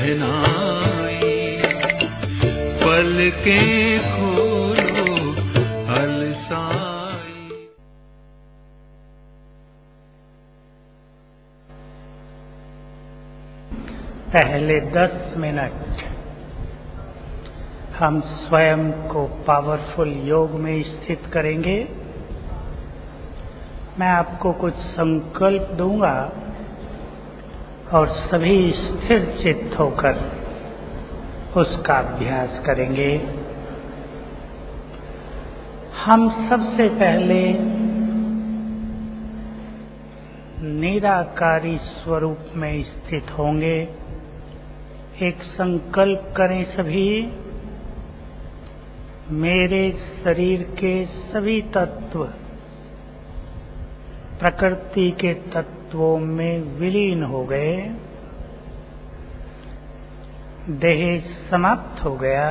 शहनाई, पलकें खोलो अलसाई। पहले 10 मिनट हम स्वयं को पावरफुल योग में स्थित करेंगे। मैं आपको कुछ संकल्प दूंगा और सभी स्थिर चित्त होकर उसका अभ्यास करेंगे। हम सबसे पहले निराकारी स्वरूप में स्थित होंगे। एक संकल्प करें सभी, मेरे शरीर के सभी तत्व प्रकृति के तत्वों में विलीन हो गए, देह समाप्त हो गया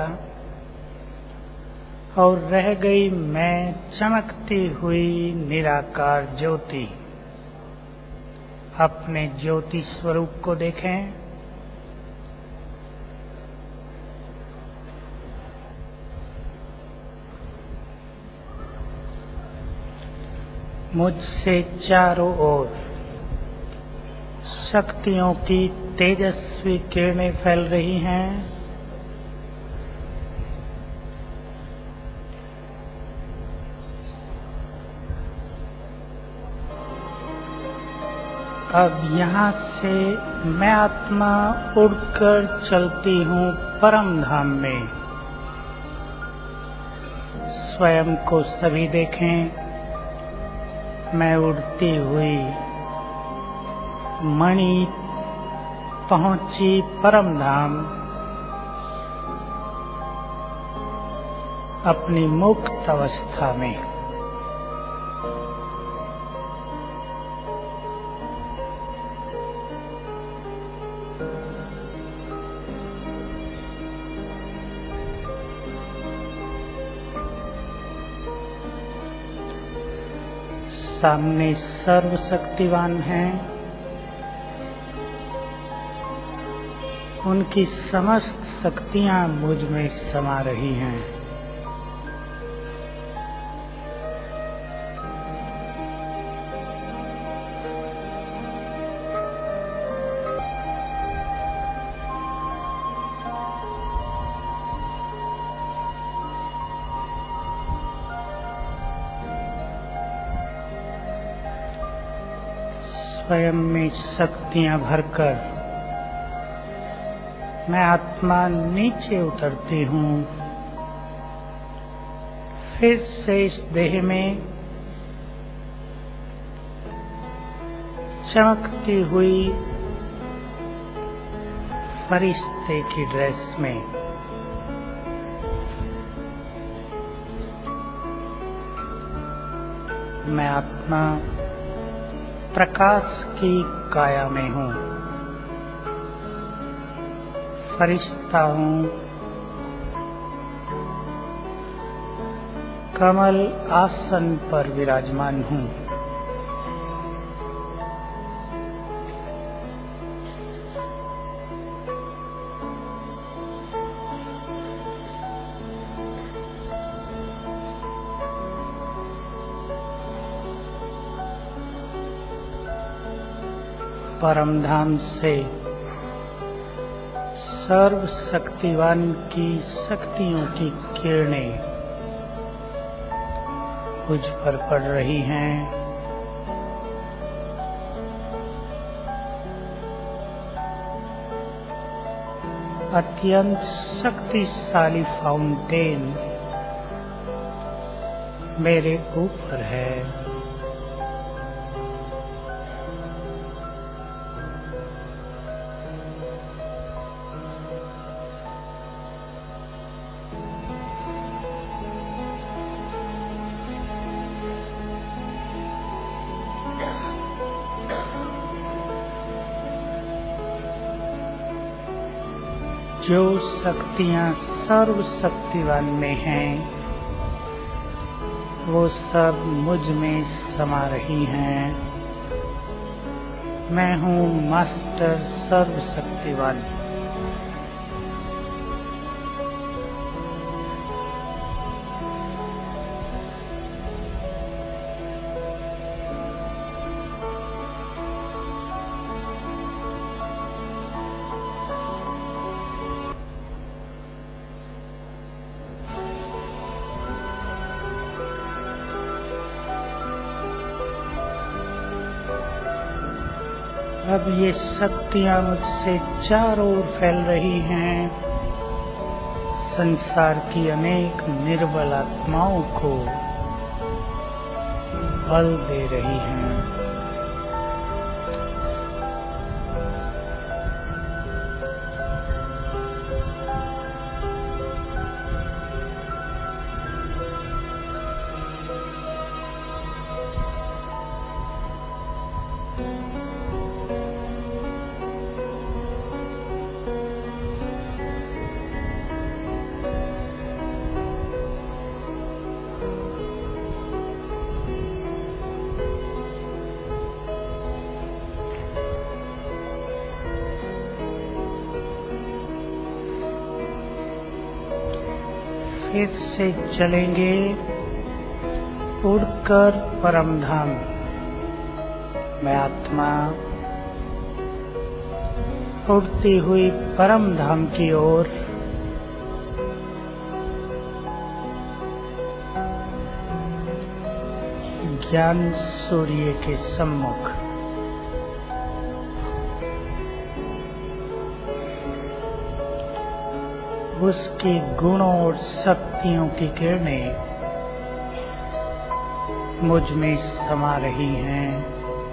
और रह गई मैं चमकती हुई निराकार ज्योति। अपने ज्योति स्वरूप को देखें। मुझसे चारों ओर शक्तियों की तेजस्वी किरणें फैल रही हैं। अब यहाँ से मैं आत्मा उड़कर चलती हूँ परम धाम में। स्वयं को सभी देखें। मैं उड़ती हुई मणि पहुंची परम धाम, अपनी मुक्त अवस्था में। सामने सर्वशक्तिवान हैं। उनकी समस्त शक्तियां मुझ में समा रही हैं। स्वयं में शक्तियां भरकर मैं आत्मा नीचे उतरती हूँ। फिर से इस देह में चमकती हुई फरिश्ते की ड्रेस में। मैं आत्मा प्रकाश की काया में हूँ, फरिश्ता हूँ, कमल आसन पर विराजमान हूँ। परमधाम से सर्व शक्तिवान की शक्तियों की किरणें मुझ पर पड़ रही हैं। अत्यंत शक्तिशाली फाउंटेन मेरे ऊपर है। जो शक्तियां सर्व शक्तिवान में हैं, वो सब मुझ में समा रही हैं। मैं हूँ मास्टर सर्व शक्तिवान। अब ये शक्तियां मुझसे चारों ओर फैल रही हैं, संसार की अनेक निर्बल आत्माओं को बल दे रही हैं। फिर से चलेंगे उड़कर परम धाम। मैं आत्मा उड़ती हुई परम धाम की ओर ज्ञान सूर्य के सम्मुख। उसके गुणों और शक्तियों की किरणें मुझ में समा रही हैं।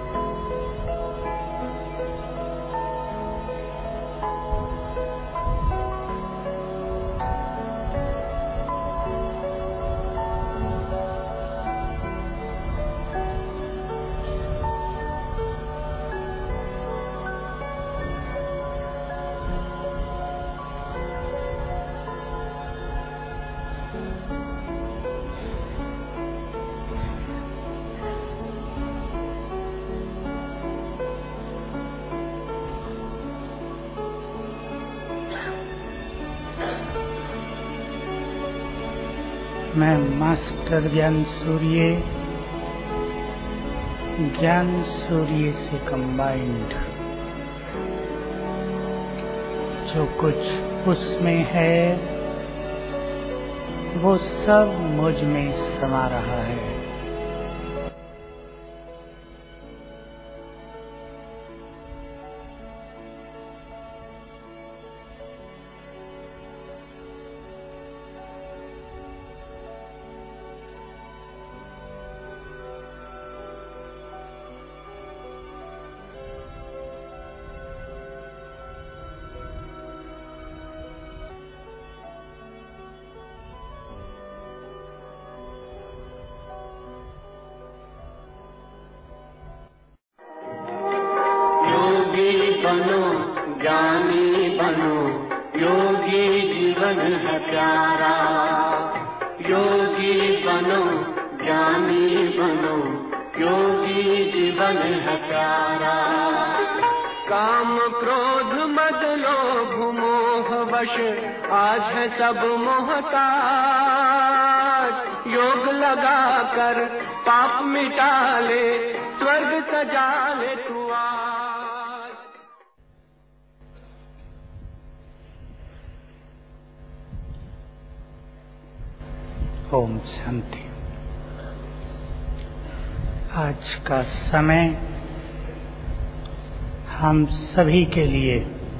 मैं मास्टर ज्ञान सूर्य से कंबाइंड, जो कुछ उसमें है वो सब मुझ में समा रहा है। बनो ज्ञानी बनो, योगी जीवन है प्यारा। योगी बनो ज्ञानी बनो, योगी जीवन है प्यारा। काम क्रोध मद लोभ मोह वश आज है सब मोहताज। योग लगा कर पाप मिटा ले, स्वर्ग सजा ले तू आज। ओम शांति। आज का समय हम सभी के लिए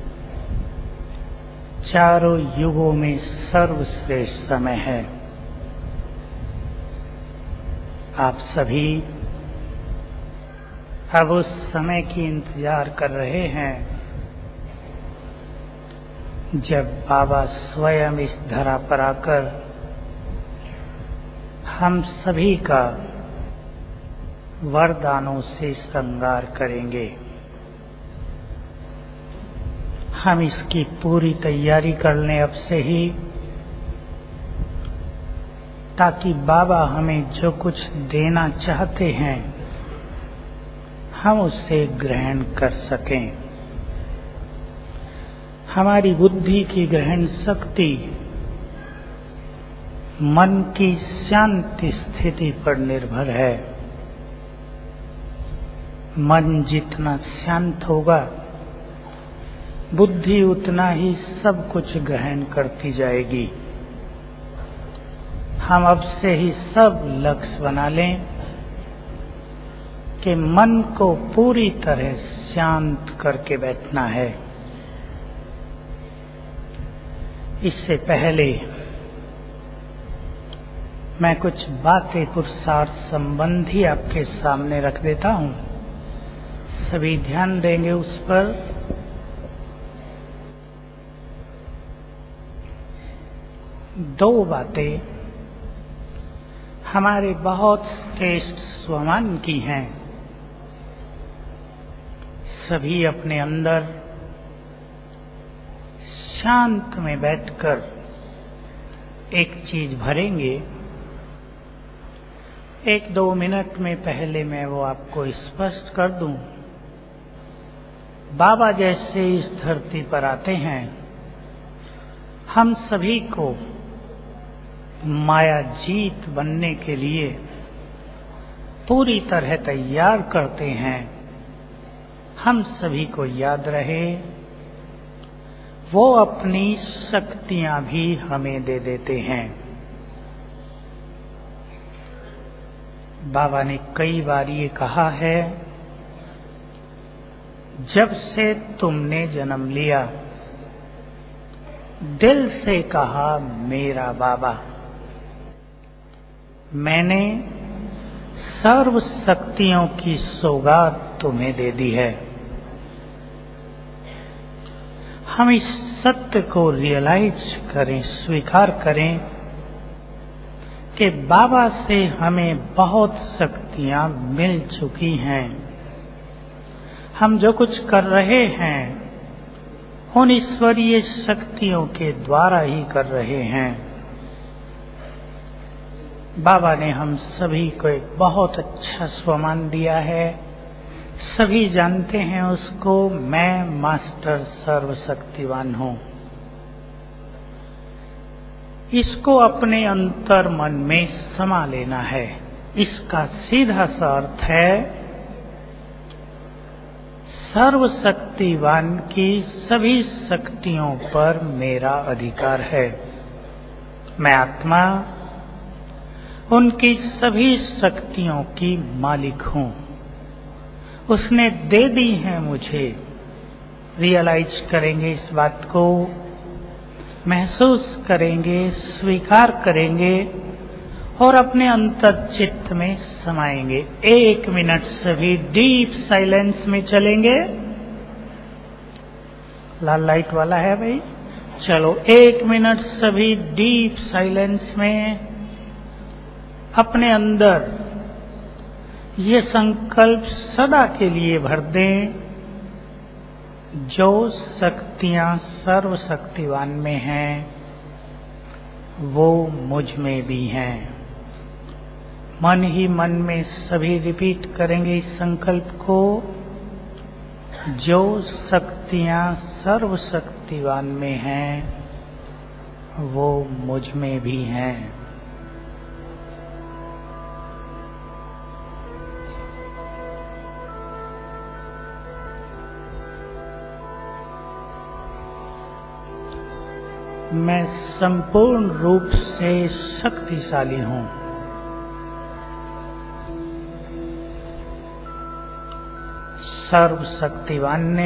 चारों युगों में सर्वश्रेष्ठ समय है। आप सभी अब उस समय की इंतजार कर रहे हैं जब बाबा स्वयं इस धरा पर आकर हम सभी का वरदानों से श्रृंगार करेंगे। हम इसकी पूरी तैयारी कर लें अब से ही, ताकि बाबा हमें जो कुछ देना चाहते हैं हम उसे ग्रहण कर सकें। हमारी बुद्धि की ग्रहण शक्ति मन की शांति स्थिति पर निर्भर है। मन जितना शांत होगा बुद्धि उतना ही सब कुछ ग्रहण करती जाएगी। हम अब से ही सब लक्ष्य बना लें कि मन को पूरी तरह शांत करके बैठना है। इससे पहले मैं कुछ बातें पुरुषार्थ संबंधी आपके सामने रख देता हूं, सभी ध्यान देंगे उस पर। दो बातें हमारे बहुत श्रेष्ठ स्वमान की हैं। सभी अपने अंदर शांत में बैठकर एक चीज भरेंगे। 1-2 मिनट में पहले मैं वो आपको स्पष्ट कर दूं। बाबा जैसे इस धरती पर आते हैं, हम सभी को माया जीत बनने के लिए पूरी तरह तैयार करते हैं। हम सभी को याद रहे, वो अपनी शक्तियां भी हमें दे देते हैं। बाबा ने कई बार ये कहा है, जब से तुमने जन्म लिया, दिल से कहा मेरा बाबा। मैंने सर्व शक्तियों की सौगात तुम्हें दे दी है। हम इस सत्य को रियलाइज करें, स्वीकार करें कि बाबा से हमें बहुत शक्तियां मिल चुकी हैं। हम जो कुछ कर रहे हैं उन ईश्वरीय शक्तियों के द्वारा ही कर रहे हैं। बाबा ने हम सभी को एक बहुत अच्छा स्वमान दिया है। सभी जानते हैं उसको, मैं मास्टर सर्वशक्तिवान हूं। इसको अपने अंतर मन में समा लेना है। इसका सीधा सा अर्थ है, सर्वशक्तिवान की सभी शक्तियों पर मेरा अधिकार है। मैं आत्मा उनकी सभी शक्तियों की मालिक हूं। उसने दे दी है मुझे। रियलाइज करेंगे इस बात को, महसूस करेंगे, स्वीकार करेंगे और अपने अंतर चित्त में समाएंगे। 1 मिनट सभी डीप साइलेंस में चलेंगे। लाल लाइट वाला है भाई, चलो 1 मिनट सभी डीप साइलेंस में अपने अंदर ये संकल्प सदा के लिए भर दें, जो शक्तियां सर्वशक्तिवान में हैं वो मुझ में भी हैं। मन ही मन में सभी रिपीट करेंगे इस संकल्प को, जो शक्तियां सर्वशक्तिवान में हैं वो मुझ में भी हैं। मैं संपूर्ण रूप से शक्तिशाली हूं। सर्वशक्तिवान ने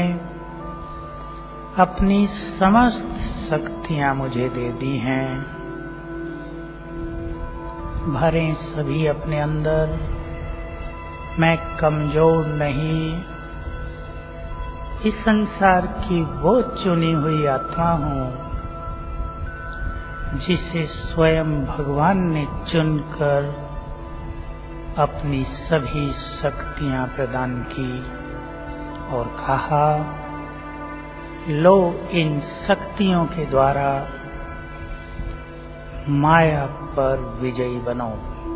अपनी समस्त शक्तियां मुझे दे दी हैं। भरें सभी अपने अंदर, मैं कमजोर नहीं, इस संसार की वो चुनी हुई आत्मा हूं जिसे स्वयं भगवान ने चुनकर अपनी सभी शक्तियां प्रदान की और कहा, लो इन शक्तियों के द्वारा माया पर विजयी बनो।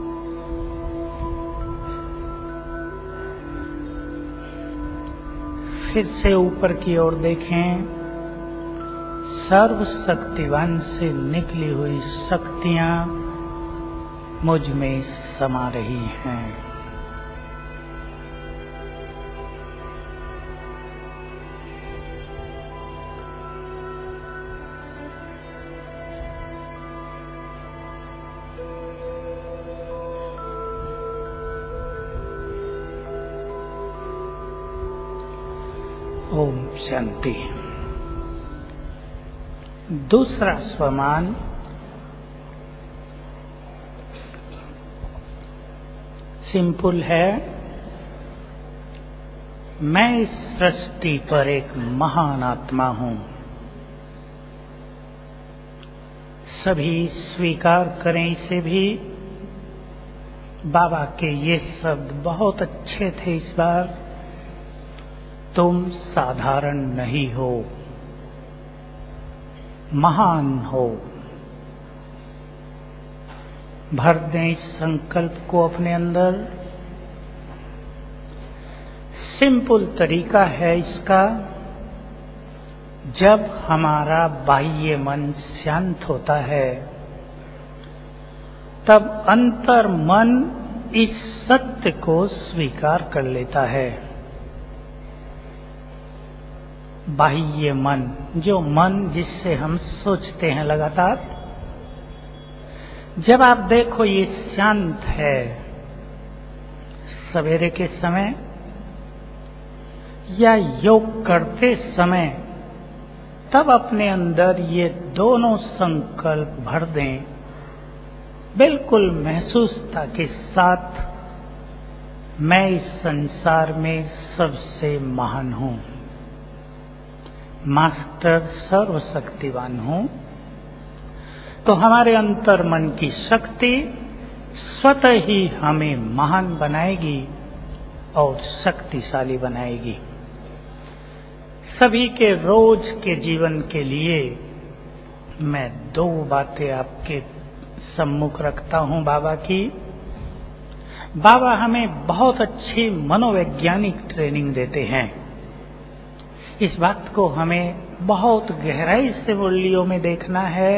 फिर से ऊपर की ओर देखें। सर्वशक्तिवान से निकली हुई शक्तियां मुझ में समा रही हैं। ओम शांति। दूसरा स्वमान सिंपल है। मैं इस सृष्टि पर एक महान आत्मा हूं। सभी स्वीकार करें इसे भी। बाबा के ये शब्द बहुत अच्छे थे इस बार। तुम साधारण नहीं हो, महान हो। भर दें इस संकल्प को अपने अंदर। सिंपल तरीका है इसका। जब हमारा बाह्य मन शांत होता है तब अंतर मन इस सत्य को स्वीकार कर लेता है। बाह्य मन, जो मन जिससे हम सोचते हैं लगातार, जब आप देखो ये शांत है सवेरे के समय या योग करते समय, तब अपने अंदर ये दोनों संकल्प भर दें बिल्कुल महसूसता के साथ। मैं इस संसार में सबसे महान हूं, मास्टर सर्वशक्तिवान हूं। तो हमारे अंतर मन की शक्ति स्वतः ही हमें महान बनाएगी और शक्तिशाली बनाएगी। सभी के रोज के जीवन के लिए मैं दो बातें आपके सम्मुख रखता हूं बाबा की। बाबा हमें बहुत अच्छी मनोवैज्ञानिक ट्रेनिंग देते हैं। इस बात को हमें बहुत गहराई से मुरलियों में देखना है।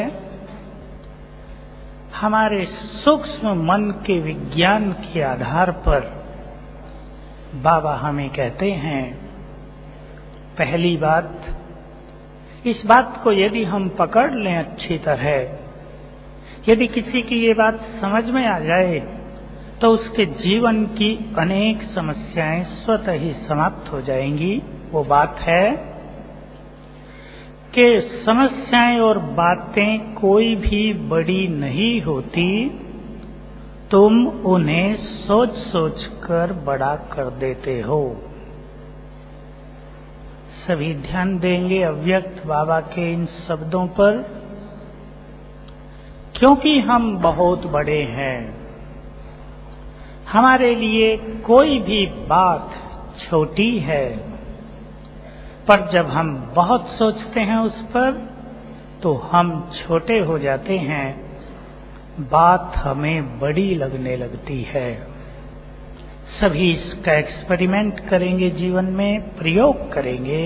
हमारे सूक्ष्म मन के विज्ञान के आधार पर बाबा हमें कहते हैं, पहली बात, इस बात को यदि हम पकड़ लें अच्छी तरह, यदि किसी की ये बात समझ में आ जाए तो उसके जीवन की अनेक समस्याएं स्वतः ही समाप्त हो जाएंगी। वो बात है कि समस्याएं और बातें कोई भी बड़ी नहीं होती, तुम उन्हें सोच सोच कर बड़ा कर देते हो। सभी ध्यान देंगे अव्यक्त बाबा के इन शब्दों पर। क्योंकि हम बहुत बड़े हैं, हमारे लिए कोई भी बात छोटी है, पर जब हम बहुत सोचते हैं उस पर तो हम छोटे हो जाते हैं, बात हमें बड़ी लगने लगती है। सभी इसका एक्सपेरिमेंट करेंगे, जीवन में प्रयोग करेंगे।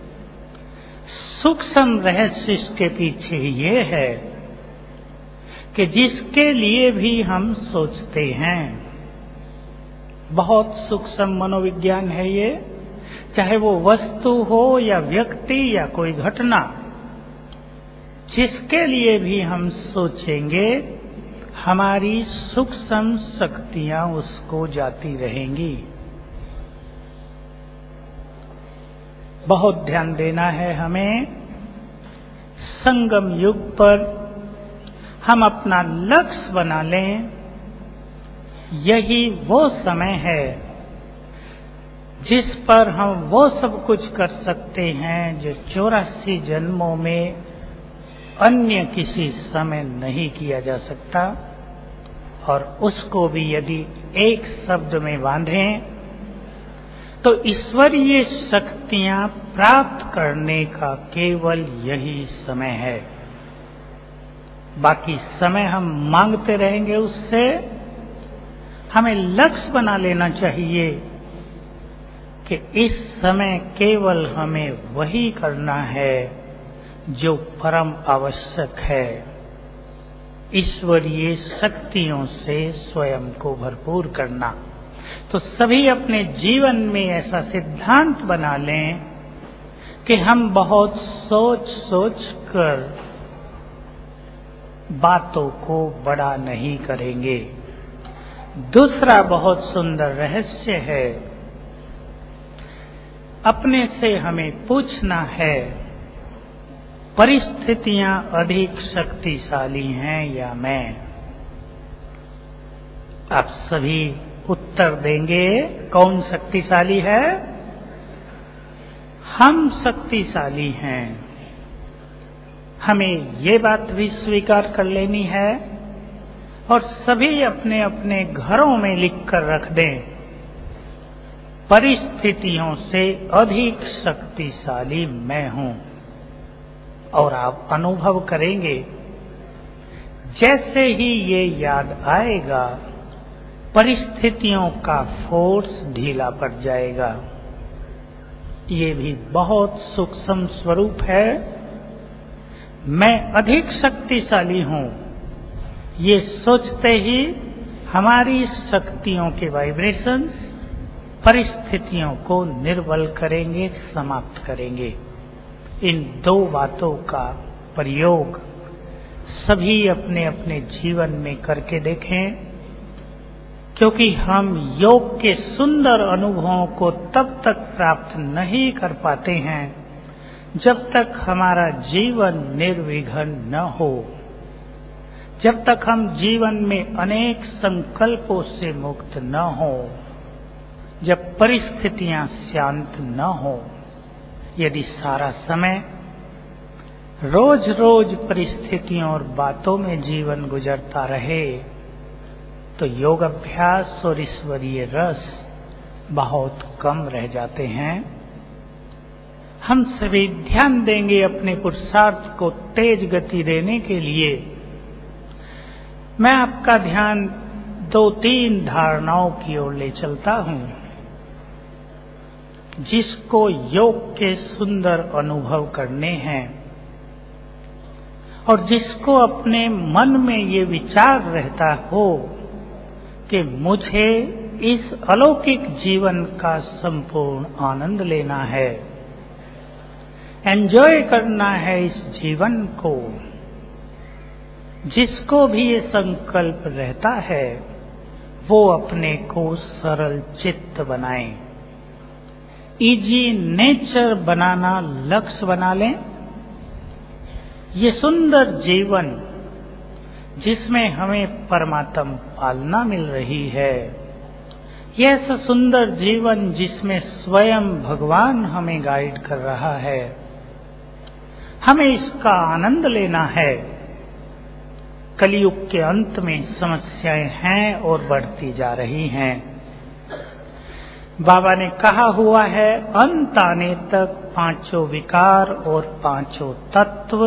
सूक्ष्म रहस्य इसके पीछे ये है कि जिसके लिए भी हम सोचते हैं, बहुत सूक्ष्म मनोविज्ञान है ये, चाहे वो वस्तु हो या व्यक्ति या कोई घटना, जिसके लिए भी हम सोचेंगे हमारी सूक्ष्म शक्तियां उसको जाती रहेंगी। बहुत ध्यान देना है हमें। संगम युग पर हम अपना लक्ष्य बना लें। यही वो समय है जिस पर हम वो सब कुछ कर सकते हैं जो 84 जन्मों में अन्य किसी समय नहीं किया जा सकता। और उसको भी यदि एक शब्द में बांधें तो ईश्वरीय शक्तियां प्राप्त करने का केवल यही समय है। बाकी समय हम मांगते रहेंगे उससे। हमें लक्ष्य बना लेना चाहिए कि इस समय केवल हमें वही करना है जो परम आवश्यक है। ईश्वरीय शक्तियों से स्वयं को भरपूर करना। तो सभी अपने जीवन में ऐसा सिद्धांत बना लें कि हम बहुत सोच सोच कर बातों को बड़ा नहीं करेंगे। दूसरा बहुत सुंदर रहस्य है, अपने से हमें पूछना है, परिस्थितियां अधिक शक्तिशाली हैं या मैं? आप सभी उत्तर देंगे, कौन शक्तिशाली है? हम शक्तिशाली हैं। हमें ये बात भी स्वीकार कर लेनी है और सभी अपने अपने घरों में लिख कर रख दें, परिस्थितियों से अधिक शक्तिशाली मैं हूं। और आप अनुभव करेंगे, जैसे ही ये याद आएगा, परिस्थितियों का फोर्स ढीला पड़ जाएगा। ये भी बहुत सूक्ष्म स्वरूप है। मैं अधिक शक्तिशाली हूं, ये सोचते ही हमारी शक्तियों के वाइब्रेशंस परिस्थितियों को निर्बल करेंगे, समाप्त करेंगे। इन दो बातों का प्रयोग सभी अपने अपने जीवन में करके देखें, क्योंकि हम योग के सुंदर अनुभवों को तब तक प्राप्त नहीं कर पाते हैं जब तक हमारा जीवन निर्विघ्न न हो, जब तक हम जीवन में अनेक संकल्पों से मुक्त न हो, जब परिस्थितियां शांत न हो। यदि सारा समय रोज रोज परिस्थितियों और बातों में जीवन गुजरता रहे तो योग अभ्यास और ईश्वरीय रस बहुत कम रह जाते हैं। हम सभी ध्यान देंगे अपने पुरुषार्थ को तेज गति देने के लिए। मैं आपका ध्यान 2-3 धारणाओं की ओर ले चलता हूं, जिसको योग के सुंदर अनुभव करने हैं और जिसको अपने मन में ये विचार रहता हो कि मुझे इस अलौकिक जीवन का संपूर्ण आनंद लेना है, एंजॉय करना है इस जीवन को। जिसको भी ये संकल्प रहता है वो अपने को सरल चित्त बनाए, इजी नेचर बनाना लक्ष्य बना लें। ये सुंदर जीवन जिसमें हमें परमात्म पालना मिल रही है, यह ऐसा सुंदर जीवन जिसमें स्वयं भगवान हमें गाइड कर रहा है, हमें इसका आनंद लेना है। कलयुग के अंत में समस्याएं हैं और बढ़ती जा रही हैं। बाबा ने कहा हुआ है, अंत आने तक 5 विकार और 5 तत्व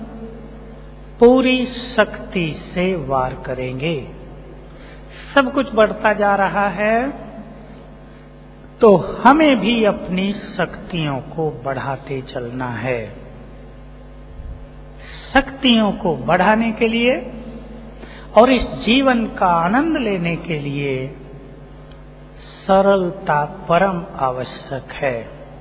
पूरी शक्ति से वार करेंगे। सब कुछ बढ़ता जा रहा है, तो हमें भी अपनी शक्तियों को बढ़ाते चलना है। शक्तियों को बढ़ाने के लिए और इस जीवन का आनंद लेने के लिए सरलता परम आवश्यक है।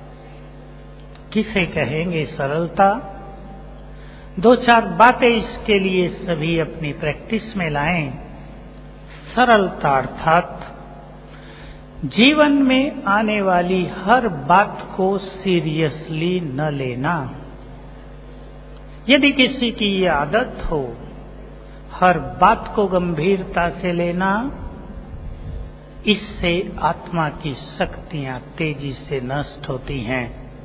किसे कहेंगे सरलता? 2-4 बातें इसके लिए सभी अपनी प्रैक्टिस में लाएं। सरलता अर्थात जीवन में आने वाली हर बात को सीरियसली न लेना। यदि किसी की ये आदत हो हर बात को गंभीरता से लेना, इससे आत्मा की शक्तियां तेजी से नष्ट होती हैं।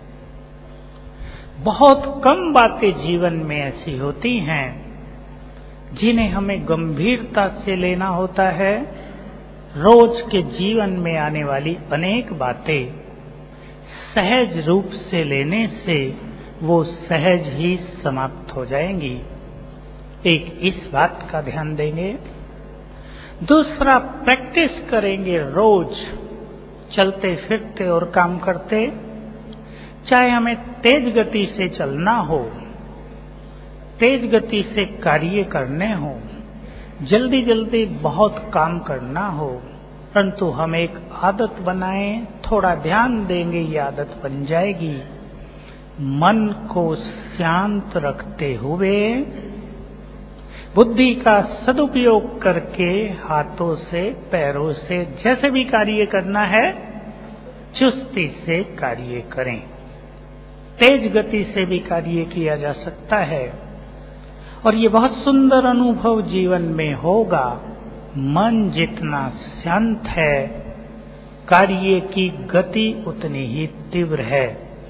बहुत कम बातें जीवन में ऐसी होती हैं जिन्हें हमें गंभीरता से लेना होता है। रोज के जीवन में आने वाली अनेक बातें सहज रूप से लेने से वो सहज ही समाप्त हो जाएंगी। एक इस बात का ध्यान देंगे। दूसरा, प्रैक्टिस करेंगे रोज चलते फिरते और काम करते, चाहे हमें तेज गति से चलना हो, तेज गति से कार्य करने हो, जल्दी जल्दी बहुत काम करना हो, परंतु हम एक आदत बनाएं, थोड़ा ध्यान देंगे, ये आदत बन जाएगी। मन को शांत रखते हुए बुद्धि का सदुपयोग करके हाथों से पैरों से जैसे भी कार्य करना है चुस्ती से कार्य करें। तेज गति से भी कार्य किया जा सकता है और ये बहुत सुंदर अनुभव जीवन में होगा। मन जितना शांत है, कार्य की गति उतनी ही तीव्र है।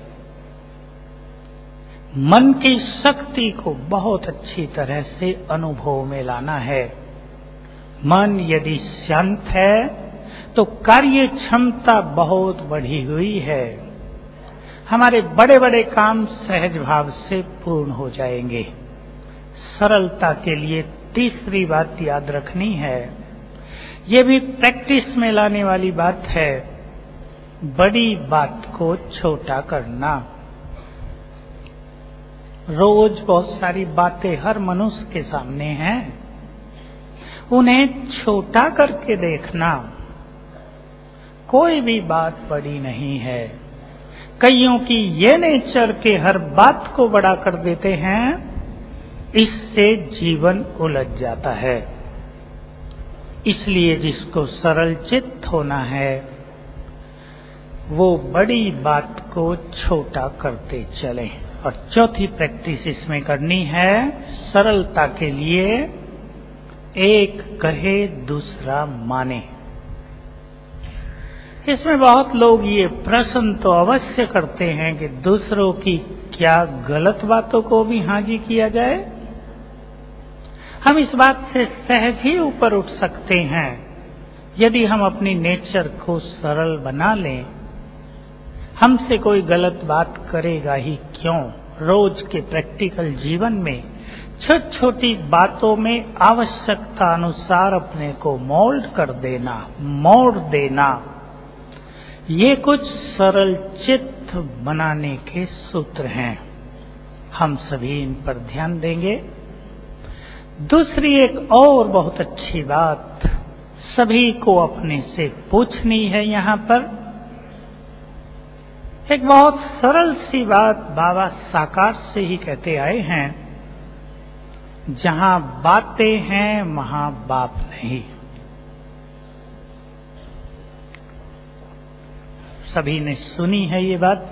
मन की शक्ति को बहुत अच्छी तरह से अनुभव में लाना है। मन यदि शांत है तो कार्य क्षमता बहुत बढ़ी हुई है। हमारे बड़े बड़े काम सहज भाव से पूर्ण हो जाएंगे। सरलता के लिए तीसरी बात याद रखनी है, ये भी प्रैक्टिस में लाने वाली बात है, बड़ी बात को छोटा करना। रोज बहुत सारी बातें हर मनुष्य के सामने हैं, उन्हें छोटा करके देखना। कोई भी बात बड़ी नहीं है। कईयों की ये नेचर के हर बात को बड़ा कर देते हैं, इससे जीवन उलझ जाता है। इसलिए जिसको सरल चित्त होना है वो बड़ी बात को छोटा करते चले। और चौथी प्रैक्टिस इसमें करनी है, सरलता के लिए एक कहे दूसरा माने। इसमें बहुत लोग ये प्रश्न तो अवश्य करते हैं कि दूसरों की क्या गलत बातों को भी हाजी किया जाए। हम इस बात से सहज ही ऊपर उठ सकते हैं यदि हम अपनी नेचर को सरल बना लें। हमसे कोई गलत बात करेगा ही क्यों। रोज के प्रैक्टिकल जीवन में छोटी छोटी बातों में आवश्यकता अनुसार अपने को मोल्ड कर देना, मोड़ देना, ये कुछ सरल चित्त बनाने के सूत्र हैं। हम सभी इन पर ध्यान देंगे। दूसरी एक और बहुत अच्छी बात सभी को अपने से पूछनी है। यहाँ पर एक बहुत सरल सी बात बाबा साकार से ही कहते आए हैं, जहां बातें हैं वहां बाप नहीं। सभी ने सुनी है ये बात।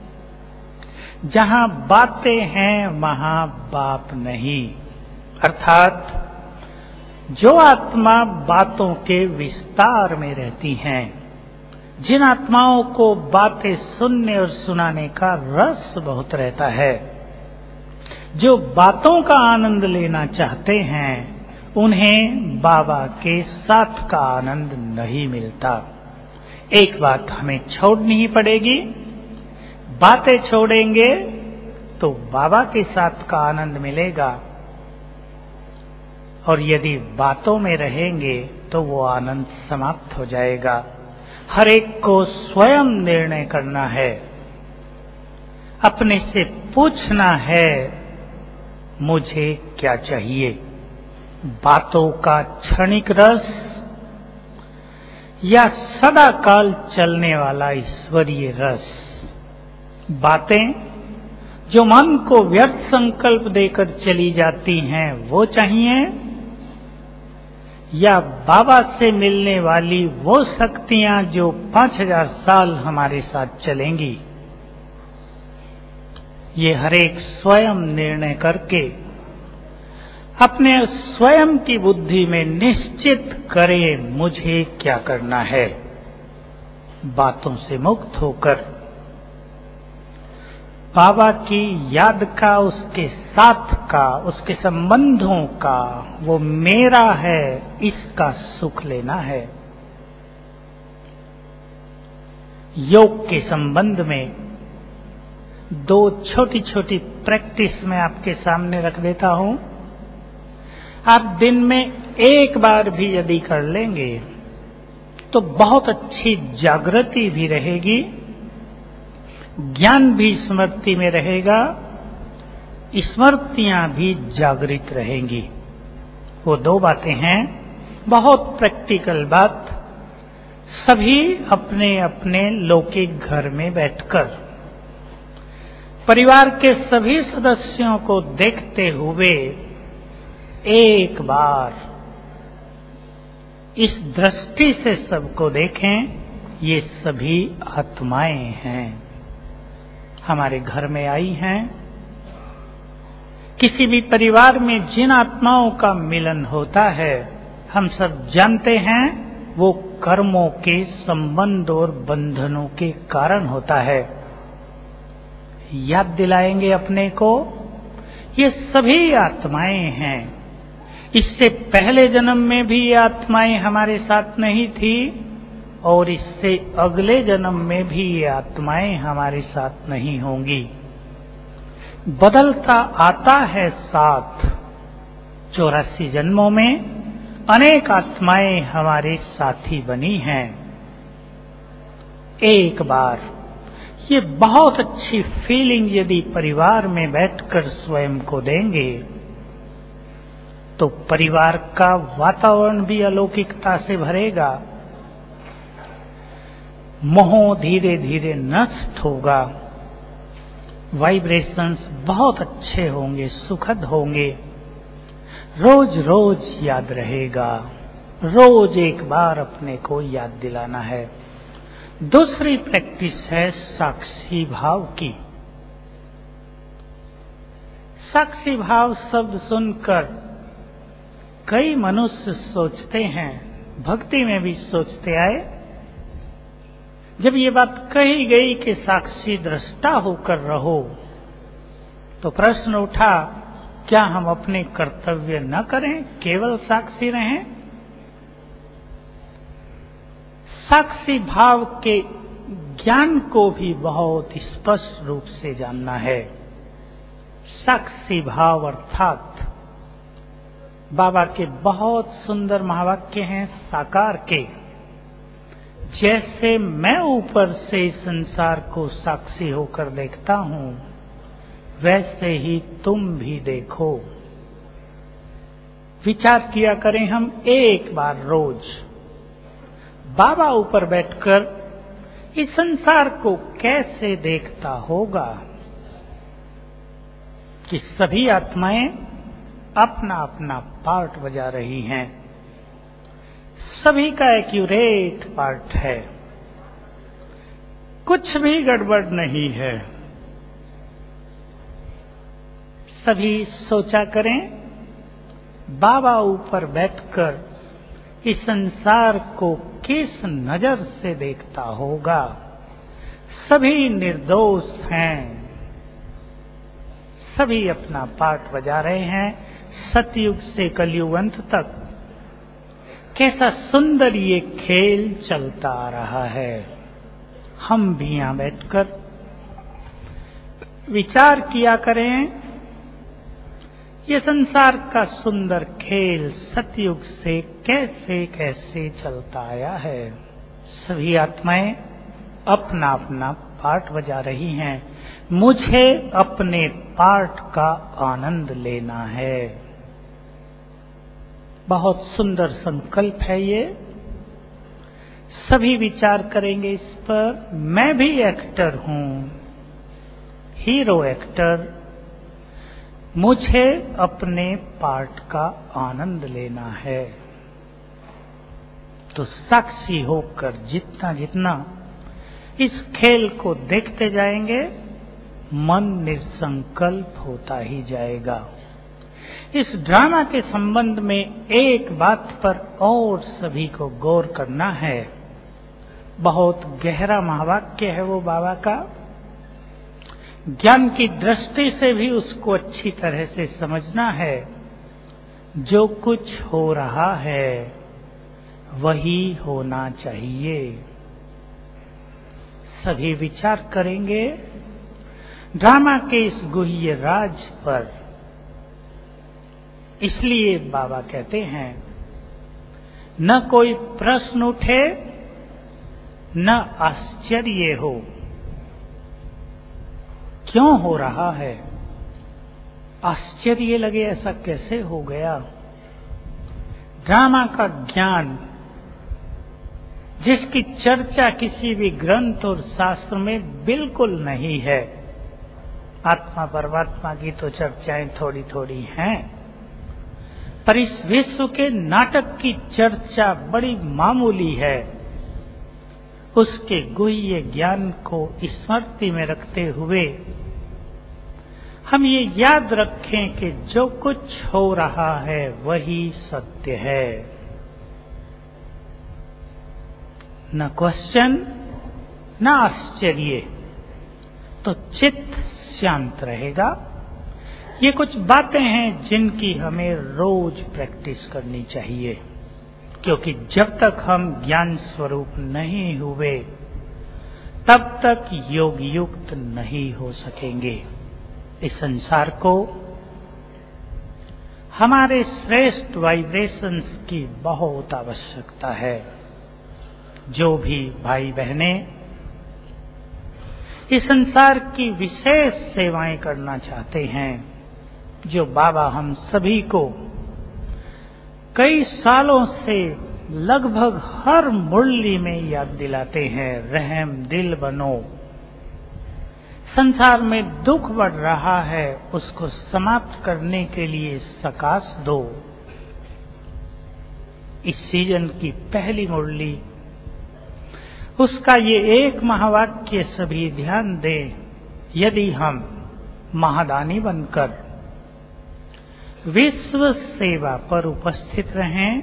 जहां बातें हैं वहां बाप नहीं, अर्थात जो आत्मा बातों के विस्तार में रहती हैं, जिन आत्माओं को बातें सुनने और सुनाने का रस बहुत रहता है, जो बातों का आनंद लेना चाहते हैं, उन्हें बाबा के साथ का आनंद नहीं मिलता। एक बात हमें छोड़नी ही पड़ेगी, बातें छोड़ेंगे तो बाबा के साथ का आनंद मिलेगा, और यदि बातों में रहेंगे तो वो आनंद समाप्त हो जाएगा। हर एक को स्वयं निर्णय करना है, अपने से पूछना है मुझे क्या चाहिए। बातों का क्षणिक रस या सदा काल चलने वाला ईश्वरीय रस। बातें जो मन को व्यर्थ संकल्प देकर चली जाती हैं वो चाहिए, या बाबा से मिलने वाली वो शक्तियां जो 5000 साल हमारे साथ चलेंगी। ये हरेक स्वयं निर्णय करके अपने स्वयं की बुद्धि में निश्चित करें मुझे क्या करना है। बातों से मुक्त होकर बाबा की याद का, उसके साथ का, उसके संबंधों का, वो मेरा है, इसका सुख लेना है। योग के संबंध में दो छोटी छोटी प्रैक्टिस मैं आपके सामने रख देता हूं। आप दिन में एक बार भी यदि कर लेंगे तो बहुत अच्छी जागृति भी रहेगी, ज्ञान भी स्मृति में रहेगा, स्मृतियां भी जागृत रहेंगी। वो दो बातें हैं, बहुत प्रैक्टिकल बात। सभी अपने अपने लौकिक घर में बैठकर परिवार के सभी सदस्यों को देखते हुए एक बार इस दृष्टि से सबको देखें, ये सभी आत्माएं हैं, हमारे घर में आई हैं। किसी भी परिवार में जिन आत्माओं का मिलन होता है, हम सब जानते हैं वो कर्मों के संबंध और बंधनों के कारण होता है। याद दिलाएंगे अपने को, ये सभी आत्माएं हैं। इससे पहले जन्म में भी ये आत्माएं हमारे साथ नहीं थी और इससे अगले जन्म में भी ये आत्माएं हमारे साथ नहीं होंगी। बदलता आता है साथ। 84 जन्मों में अनेक आत्माएं हमारे साथी बनी हैं। एक बार ये बहुत अच्छी फीलिंग यदि परिवार में बैठकर स्वयं को देंगे तो परिवार का वातावरण भी अलौकिकता से भरेगा। मोह धीरे धीरे नष्ट होगा। वाइब्रेशंस बहुत अच्छे होंगे, सुखद होंगे। रोज रोज याद रहेगा। रोज एक बार अपने को याद दिलाना है। दूसरी प्रैक्टिस है साक्षी भाव की। साक्षी भाव शब्द सुनकर कई मनुष्य सोचते हैं, भक्ति में भी सोचते आए। जब ये बात कही गई कि साक्षी दृष्टा होकर रहो, तो प्रश्न उठा, क्या हम अपने कर्तव्य न करें, केवल साक्षी रहें? साक्षी भाव के ज्ञान को भी बहुत स्पष्ट रूप से जानना है। साक्षी भाव अर्थात बाबा के बहुत सुंदर महावाक्य हैं साकार के, जैसे मैं ऊपर से संसार को साक्षी होकर देखता हूं, वैसे ही तुम भी देखो। विचार किया करें हम एक बार रोज, बाबा ऊपर बैठकर इस संसार को कैसे देखता होगा कि सभी आत्माएं अपना अपना पार्ट बजा रही हैं। सभी का एक्यूरेट पार्ट है, कुछ भी गड़बड़ नहीं है। सभी सोचा करें, बाबा ऊपर बैठकर इस संसार को किस नजर से देखता होगा। सभी निर्दोष हैं, सभी अपना पार्ट बजा रहे हैं। सतयुग से कलयुग अंत तक कैसा सुंदर ये खेल चलता आ रहा है। हम भी यहां बैठकर विचार किया करें, ये संसार का सुंदर खेल सतयुग से कैसे कैसे चलता आया है। सभी आत्माएं अपना अपना पार्ट बजा रही हैं। मुझे अपने पार्ट का आनंद लेना है। बहुत सुंदर संकल्प है ये। सभी विचार करेंगे इस पर। मैं भी एक्टर हूं, हीरो एक्टर। मुझे अपने पार्ट का आनंद लेना है। तो साक्षी होकर जितना जितना इस खेल को देखते जाएंगे, मन निसंकल्प होता ही जाएगा। इस ड्रामा के संबंध में एक बात पर और सभी को गौर करना है। बहुत गहरा महावाक्य है वो बाबा का। ज्ञान की दृष्टि से भी उसको अच्छी तरह से समझना है। जो कुछ हो रहा है वही होना चाहिए। सभी विचार करेंगे ड्रामा के इस गुह्य राज पर। इसलिए बाबा कहते हैं, न कोई प्रश्न उठे, न आश्चर्य हो। क्यों हो रहा है? आश्चर्य लगे ऐसा कैसे हो गया? ड्रामा का ज्ञान जिसकी चर्चा किसी भी ग्रंथ और शास्त्र में बिल्कुल नहीं है। आत्मा परमात्मा की तो चर्चाएं थोड़ी थोड़ी हैं, पर इस विश्व के नाटक की चर्चा बड़ी मामूली है। उसके गुह्य ज्ञान को स्मृति में रखते हुए हम ये याद रखें कि जो कुछ हो रहा है वही सत्य है। न क्वेश्चन न आश्चर्य, तो चित्त शांत रहेगा। ये कुछ बातें हैं जिनकी हमें रोज प्रैक्टिस करनी चाहिए, क्योंकि जब तक हम ज्ञान स्वरूप नहीं हुए तब तक योग युक्त नहीं हो सकेंगे। इस संसार को हमारे श्रेष्ठ वाइब्रेशंस की बहुत आवश्यकता है। जो भी भाई बहनें इस संसार की विशेष सेवाएं करना चाहते हैं, जो बाबा हम सभी को कई सालों से लगभग हर मुरली में याद दिलाते हैं, रहम दिल बनो। संसार में दुख बढ़ रहा है, उसको समाप्त करने के लिए सकाश दो। इस सीजन की पहली मुरली, उसका ये एक महावाक्य सभी ध्यान दें। यदि हम महादानी बनकर विश्व सेवा पर उपस्थित रहें,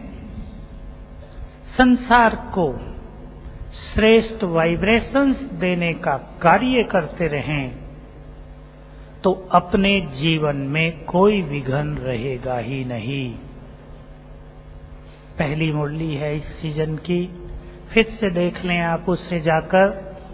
संसार को श्रेष्ठ वाइब्रेशंस देने का कार्य करते रहें, तो अपने जीवन में कोई विघ्न रहेगा ही नहीं। पहली मुरली है इस सीजन की, फिर से देख लें आप उससे जाकर।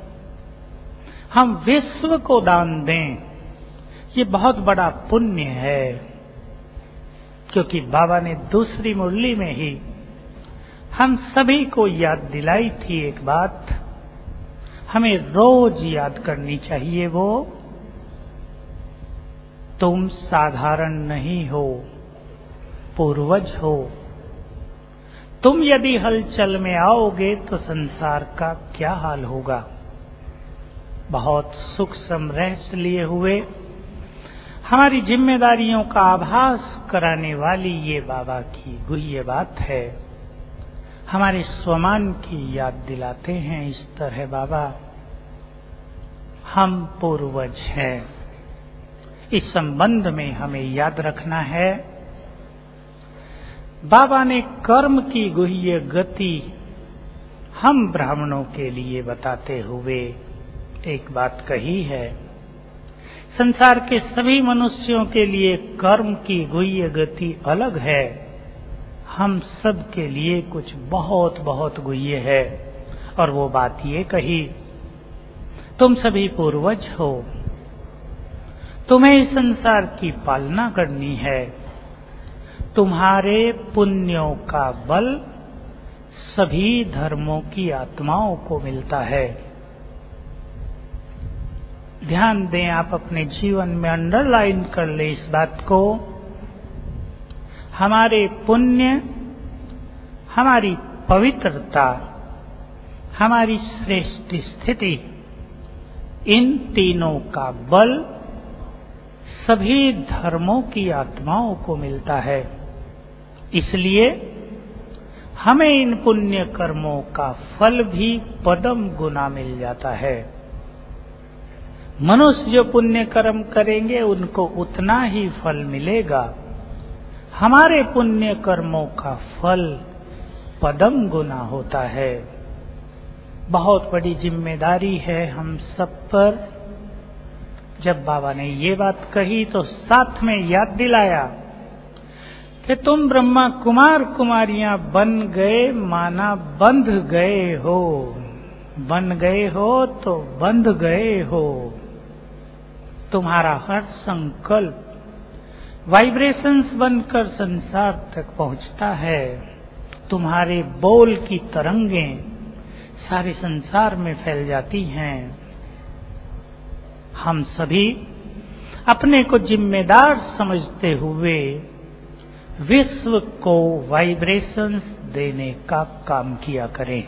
हम विश्व को दान दें, ये बहुत बड़ा पुण्य है, क्योंकि बाबा ने दूसरी मुरली में ही हम सभी को याद दिलाई थी एक बात, हमें रोज याद करनी चाहिए वो, तुम साधारण नहीं हो, पूर्वज हो। तुम यदि हलचल में आओगे तो संसार का क्या हाल होगा। बहुत सूक्ष्म रहस्य लिए हुए हमारी जिम्मेदारियों का आभास कराने वाली ये बाबा की गुह्य बात है। हमारे स्वमान की याद दिलाते हैं इस तरह बाबा, हम पूर्वज हैं। इस संबंध में हमें याद रखना है, बाबा ने कर्म की गुह्य गति हम ब्राह्मणों के लिए बताते हुए एक बात कही है। संसार के सभी मनुष्यों के लिए कर्म की गुह्य गति अलग है, हम सब के लिए कुछ बहुत बहुत गुह्य है। और वो बात ये कही, तुम सभी पूर्वज हो, तुम्हें इस संसार की पालना करनी है। तुम्हारे पुण्यों का बल सभी धर्मों की आत्माओं को मिलता है। ध्यान दें, आप अपने जीवन में अंडरलाइन कर ले इस बात को। हमारे पुण्य, हमारी पवित्रता, हमारी श्रेष्ठ स्थिति, इन तीनों का बल सभी धर्मों की आत्माओं को मिलता है। इसलिए हमें इन पुण्य कर्मों का फल भी पदम गुना मिल जाता है। मनुष्य जो पुण्य कर्म करेंगे उनको उतना ही फल मिलेगा। हमारे पुण्य कर्मों का फल पदम गुना होता है। बहुत बड़ी जिम्मेदारी है हम सब पर। जब बाबा ने ये बात कही तो साथ में याद दिलाया कि तुम ब्रह्मा कुमार कुमारियां बन गए, माना बंध गए हो। बन गए हो तो बंध गए हो। तुम्हारा हर संकल्प वाइब्रेशंस बनकर संसार तक पहुंचता है। तुम्हारे बोल की तरंगें सारे संसार में फैल जाती हैं। हम सभी अपने को जिम्मेदार समझते हुए विश्व को वाइब्रेशंस देने का काम किया करें।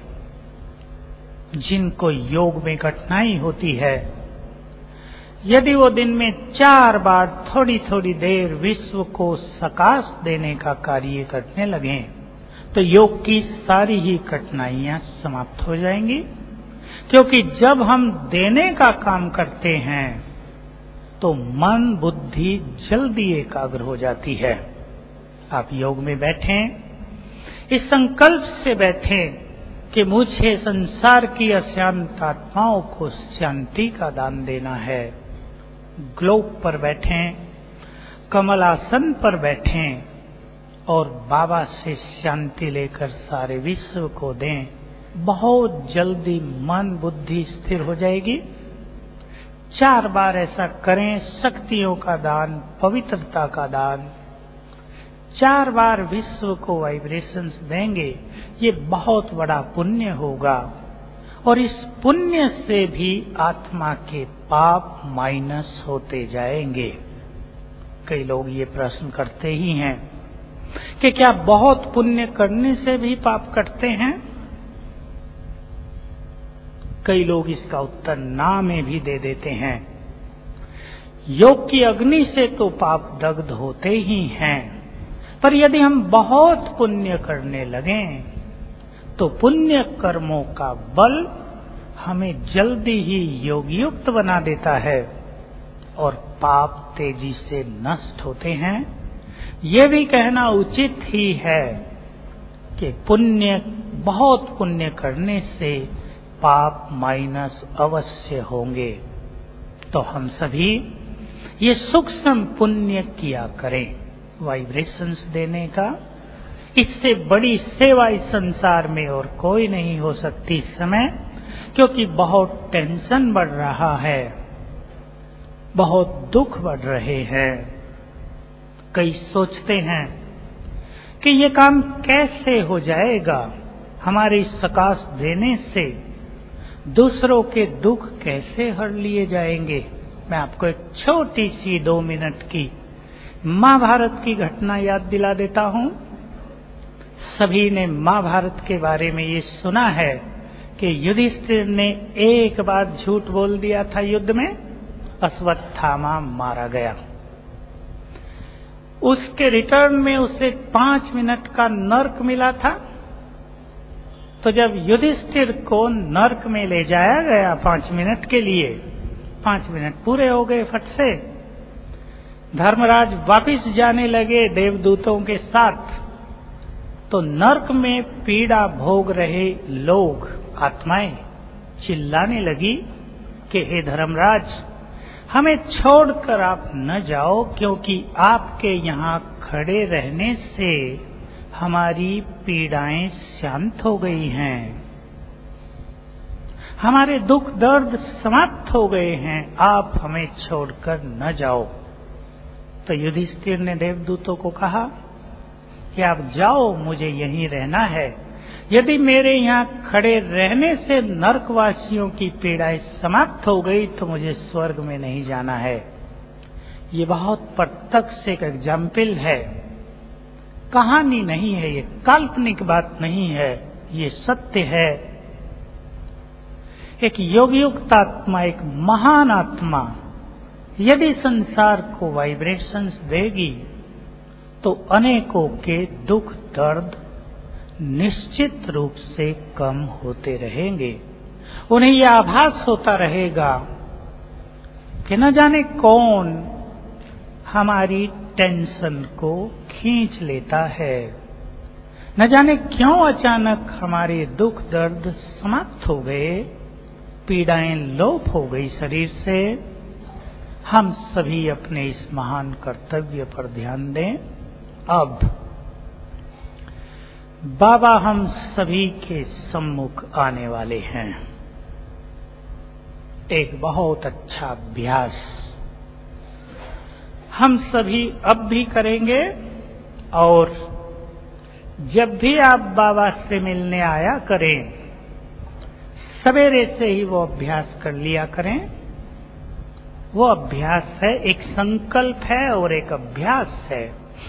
जिनको योग में कठिनाई होती है, यदि वो दिन में 4 बार थोड़ी थोड़ी देर विश्व को सकाश देने का कार्य करने लगें, तो योग की सारी ही कठिनाइयां समाप्त हो जाएंगी। क्योंकि जब हम देने का काम करते हैं तो मन बुद्धि जल्दी एकाग्र हो जाती है। आप योग में बैठें, इस संकल्प से बैठें कि मुझे संसार की अशांत आत्माओं को शांति का दान देना है। ग्लोब पर बैठें, कमलासन पर बैठें और बाबा से शांति लेकर सारे विश्व को दें। बहुत जल्दी मन बुद्धि स्थिर हो जाएगी। 4 बार ऐसा करें, शक्तियों का दान, पवित्रता का दान। 4 बार विश्व को वाइब्रेशंस देंगे, ये बहुत बड़ा पुण्य होगा और इस पुण्य से भी आत्मा के पाप माइनस होते जाएंगे। कई लोग ये प्रश्न करते ही हैं कि क्या बहुत पुण्य करने से भी पाप कटते हैं? कई लोग इसका उत्तर ना में भी दे देते हैं। योग की अग्नि से तो पाप दग्ध होते ही हैं, पर यदि हम बहुत पुण्य करने लगें तो पुण्य कर्मों का बल हमें जल्दी ही योगयुक्त बना देता है और पाप तेजी से नष्ट होते हैं। ये भी कहना उचित ही है कि बहुत पुण्य करने से पाप माइनस अवश्य होंगे। तो हम सभी ये सूक्ष्म पुण्य किया करें, वाइब्रेशंस देने का। इससे बड़ी सेवा इस संसार में और कोई नहीं हो सकती इस समय, क्योंकि बहुत टेंशन बढ़ रहा है, बहुत दुख बढ़ रहे हैं। कई सोचते हैं कि ये काम कैसे हो जाएगा, हमारे सकाश देने से दूसरों के दुख कैसे हर लिए जाएंगे। मैं आपको एक छोटी सी 2 मिनट की महाभारत की घटना याद दिला देता हूं। सभी ने महाभारत के बारे में ये सुना है कि युधिष्ठिर ने एक बार झूठ बोल दिया था युद्ध में, अश्वत्थामा मारा गया। उसके रिटर्न में उसे 5 मिनट का नर्क मिला था। तो जब युधिष्ठिर को नर्क में ले जाया गया 5 मिनट के लिए, 5 मिनट पूरे हो गए फट से, धर्मराज वापिस जाने लगे देवदूतों के साथ, तो नर्क में पीड़ा भोग रहे लोग, आत्माएं चिल्लाने लगी कि हे धर्मराज, हमें छोड़कर आप न जाओ, क्योंकि आपके यहाँ खड़े रहने से हमारी पीड़ाएं शांत हो गई हैं, हमारे दुख दर्द समाप्त हो गए हैं, आप हमें छोड़कर न जाओ। तो युधिष्ठिर ने देवदूतों को कहा कि आप जाओ, मुझे यहीं रहना है। यदि मेरे यहाँ खड़े रहने से नरकवासियों की पीड़ाएं समाप्त हो गई तो मुझे स्वर्ग में नहीं जाना है। ये बहुत प्रत्यक्ष एक एग्जाम्पल है, कहानी नहीं है, ये काल्पनिक बात नहीं है, ये सत्य है। एक योगयुक्त आत्मा, एक महान आत्मा यदि संसार को वाइब्रेशंस देगी तो अनेकों के दुख दर्द निश्चित रूप से कम होते रहेंगे। उन्हें यह आभास होता रहेगा कि न जाने कौन हमारी टेंशन को खींच लेता है, न जाने क्यों अचानक हमारे दुख दर्द समाप्त हो गए, पीड़ाएं लोप हो गई शरीर से। हम सभी अपने इस महान कर्तव्य पर ध्यान दें। अब बाबा हम सभी के सम्मुख आने वाले हैं। एक बहुत अच्छा अभ्यास हम सभी अब भी करेंगे, और जब भी आप बाबा से मिलने आया करें, सवेरे से ही वो अभ्यास कर लिया करें। वो अभ्यास है, एक संकल्प है और एक अभ्यास है।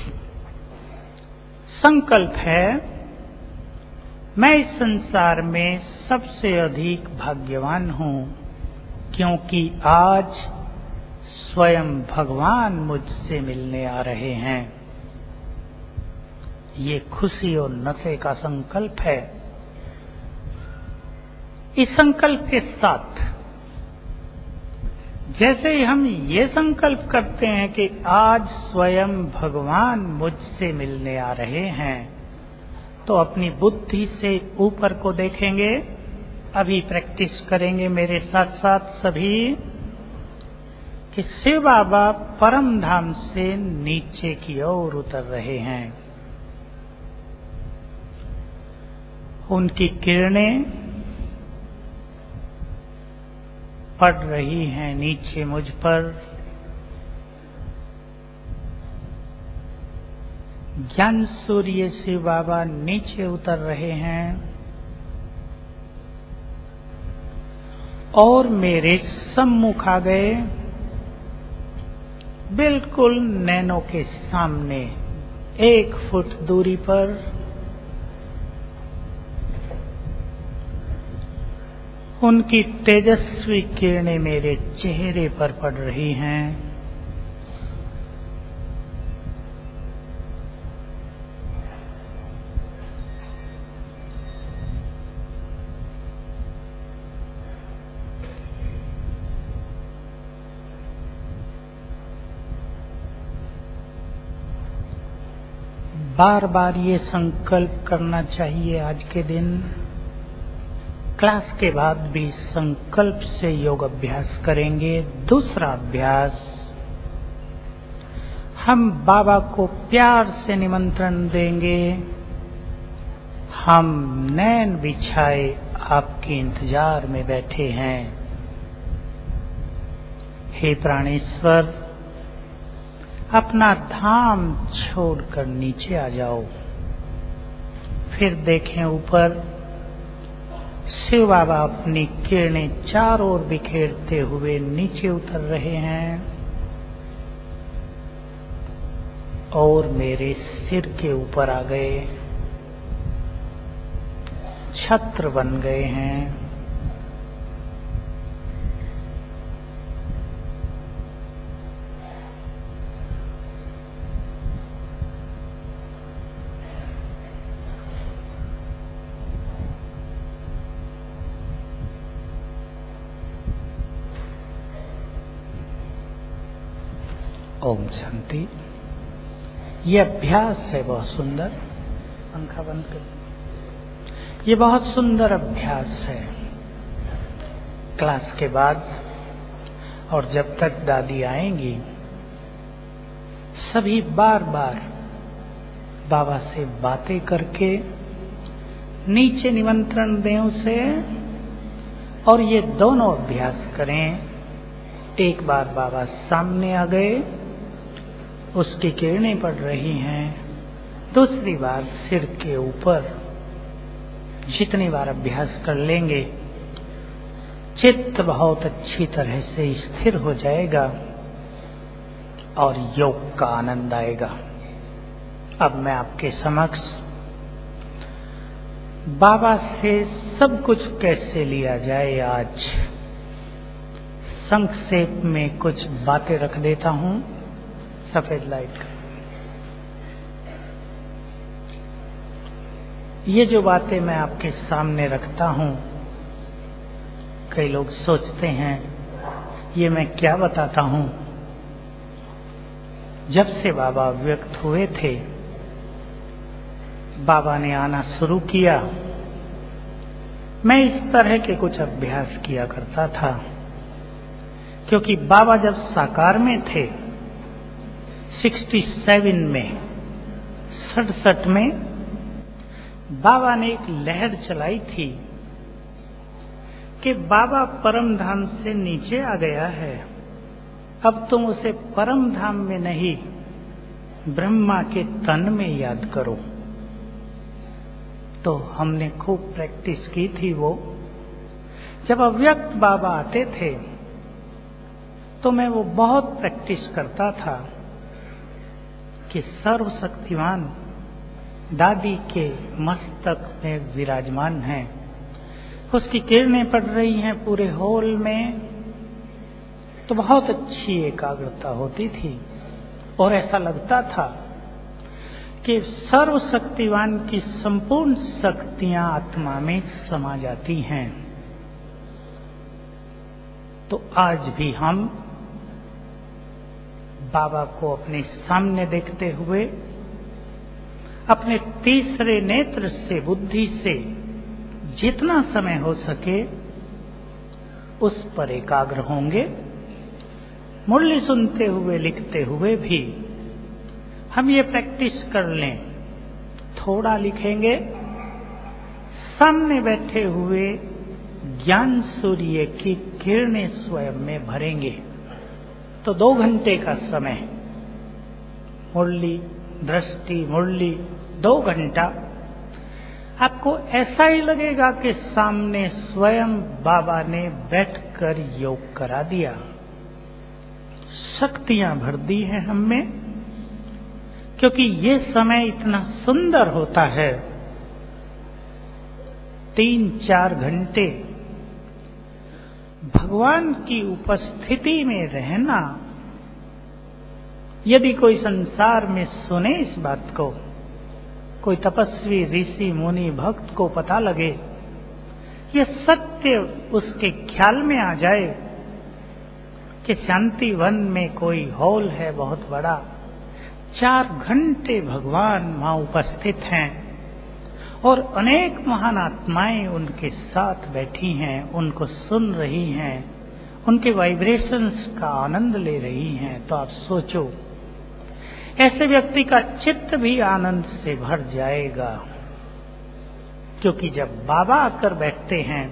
संकल्प है, मैं इस संसार में सबसे अधिक भाग्यवान हूं, क्योंकि आज स्वयं भगवान मुझसे मिलने आ रहे हैं। ये खुशी और नशे का संकल्प है। इस संकल्प के साथ जैसे ही हम ये संकल्प करते हैं कि आज स्वयं भगवान मुझसे मिलने आ रहे हैं, तो अपनी बुद्धि से ऊपर को देखेंगे। अभी प्रैक्टिस करेंगे मेरे साथ साथ सभी कि शिव बाबा परम धाम से नीचे की ओर उतर रहे हैं। उनकी किरणें पड़ रही हैं नीचे मुझ पर। ज्ञान सूर्य शिव बाबा नीचे उतर रहे हैं और मेरे सम्मुख आ गए, बिल्कुल नैनों के सामने 1 फुट दूरी पर। उनकी तेजस्वी किरणें मेरे चेहरे पर पड़ रही हैं। बार बार ये संकल्प करना चाहिए। आज के दिन क्लास के बाद भी संकल्प से योग अभ्यास करेंगे। दूसरा अभ्यास, हम बाबा को प्यार से निमंत्रण देंगे। हम नैन बिछाए आपके इंतजार में बैठे हैं। हे प्राणेश्वर, अपना धाम छोड़कर नीचे आ जाओ। फिर देखें ऊपर, शिव बाबा अपनी किरणें चारों ओर बिखेरते हुए नीचे उतर रहे हैं और मेरे सिर के ऊपर आ गए, छत्र बन गए हैं। ओम शांति। ये अभ्यास है बहुत सुंदर। पंखा बंद कर। ये बहुत सुंदर अभ्यास है। क्लास के बाद और जब तक दादी आएंगी, सभी बार बार बाबा से बातें करके नीचे निमंत्रण दें उसे, और ये दोनों अभ्यास करें। एक बार बाबा सामने आ गए, उसकी किरणें पड़ रही हैं। दूसरी बार सिर के ऊपर। जितनी बार अभ्यास कर लेंगे, चित्त बहुत अच्छी तरह से स्थिर हो जाएगा और योग का आनंद आएगा। अब मैं आपके समक्ष बाबा से सब कुछ कैसे लिया जाए, आज संक्षेप में कुछ बातें रख देता हूं। सफेद लाइट का ये जो बातें मैं आपके सामने रखता हूं, कई लोग सोचते हैं ये मैं क्या बताता हूं। जब से बाबा व्यक्त हुए थे, बाबा ने आना शुरू किया, मैं इस तरह के कुछ अभ्यास किया करता था। क्योंकि बाबा जब साकार में थे 67 में, 67 में बाबा ने एक लहर चलाई थी कि बाबा परम धाम से नीचे आ गया है, अब तुम उसे परम धाम में नहीं ब्रह्मा के तन में याद करो। तो हमने खूब प्रैक्टिस की थी। वो जब अव्यक्त बाबा आते थे तो मैं वो बहुत प्रैक्टिस करता था कि सर्वशक्तिमान दादी के मस्तक में विराजमान हैं, उसकी किरणें पड़ रही हैं पूरे हॉल में, तो बहुत अच्छी एकाग्रता होती थी और ऐसा लगता था कि सर्वशक्तिवान की संपूर्ण शक्तियां आत्मा में समा जाती हैं। तो आज भी हम बाबा को अपने सामने देखते हुए अपने तीसरे नेत्र से, बुद्धि से जितना समय हो सके उस पर एकाग्र होंगे। मुरली सुनते हुए, लिखते हुए भी हम ये प्रैक्टिस कर लें। थोड़ा लिखेंगे, सामने बैठे हुए ज्ञान सूर्य की किरणें स्वयं में भरेंगे। तो 2 घंटे का समय, मुरली, दृष्टि, मुरली, 2 घंटा। आपको ऐसा ही लगेगा कि सामने स्वयं बाबा ने बैठकर योग करा दिया, शक्तियां भर दी हैं हम में। क्योंकि ये समय इतना सुंदर होता है, 3-4 घंटे भगवान की उपस्थिति में रहना। यदि कोई संसार में सुने इस बात को, कोई तपस्वी, ऋषि, मुनि, भक्त को पता लगे, ये सत्य उसके ख्याल में आ जाए कि शांति वन में कोई हॉल है बहुत बड़ा, 4 घंटे भगवान वहां उपस्थित हैं और अनेक महान आत्माएं उनके साथ बैठी हैं, उनको सुन रही हैं, उनके वाइब्रेशंस का आनंद ले रही हैं। तो आप सोचो, ऐसे व्यक्ति का चित्त भी आनंद से भर जाएगा। क्योंकि जब बाबा आकर बैठते हैं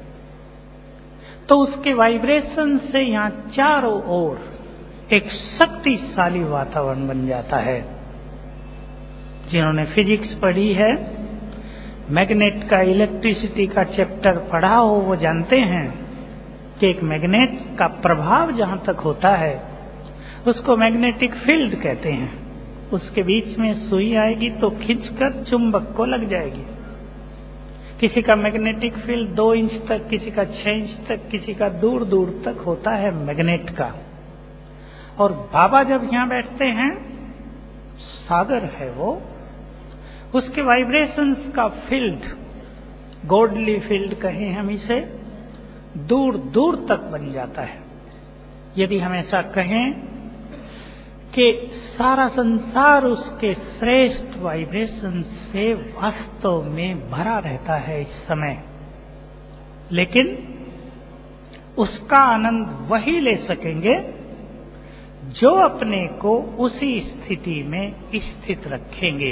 तो उसके वाइब्रेशन से यहां चारों ओर एक शक्तिशाली वातावरण बन जाता है। जिन्होंने फिजिक्स पढ़ी है, मैग्नेट का, इलेक्ट्रिसिटी का चैप्टर पढ़ा हो, वो जानते हैं कि एक मैग्नेट का प्रभाव जहां तक होता है उसको मैग्नेटिक फील्ड कहते हैं। उसके बीच में सुई आएगी तो खींचकर चुंबक को लग जाएगी। किसी का मैग्नेटिक फील्ड 2 इंच तक, किसी का 6 इंच तक, किसी का दूर दूर तक होता है मैग्नेट का। और बाबा जब यहां बैठते हैं, सागर है वो, उसके वाइब्रेशंस का फील्ड, गॉडली फील्ड कहें हम इसे, दूर दूर तक बन जाता है। यदि हम ऐसा कहें कि सारा संसार उसके श्रेष्ठ वाइब्रेशन से वास्तव में भरा रहता है इस समय, लेकिन उसका आनंद वही ले सकेंगे जो अपने को उसी स्थिति में स्थित रखेंगे।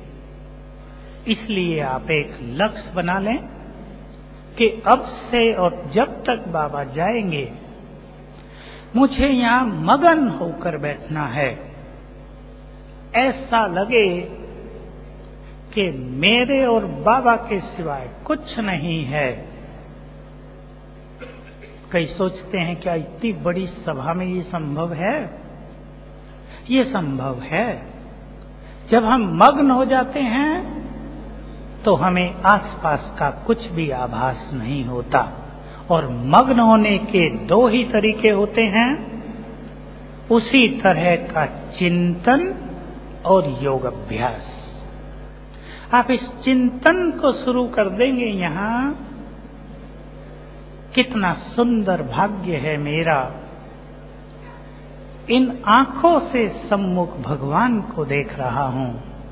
इसलिए आप एक लक्ष्य बना लें कि अब से और जब तक बाबा जाएंगे मुझे यहां मगन होकर बैठना है। ऐसा लगे कि मेरे और बाबा के सिवाय कुछ नहीं है। कई सोचते हैं क्या इतनी बड़ी सभा में ये संभव है? ये संभव है। जब हम मग्न हो जाते हैं तो हमें आसपास का कुछ भी आभास नहीं होता। और मग्न होने के 2 ही तरीके होते हैं, उसी तरह का चिंतन और योग अभ्यास। आप इस चिंतन को शुरू कर देंगे यहां, कितना सुंदर भाग्य है मेरा, इन आंखों से सम्मुख भगवान को देख रहा हूं।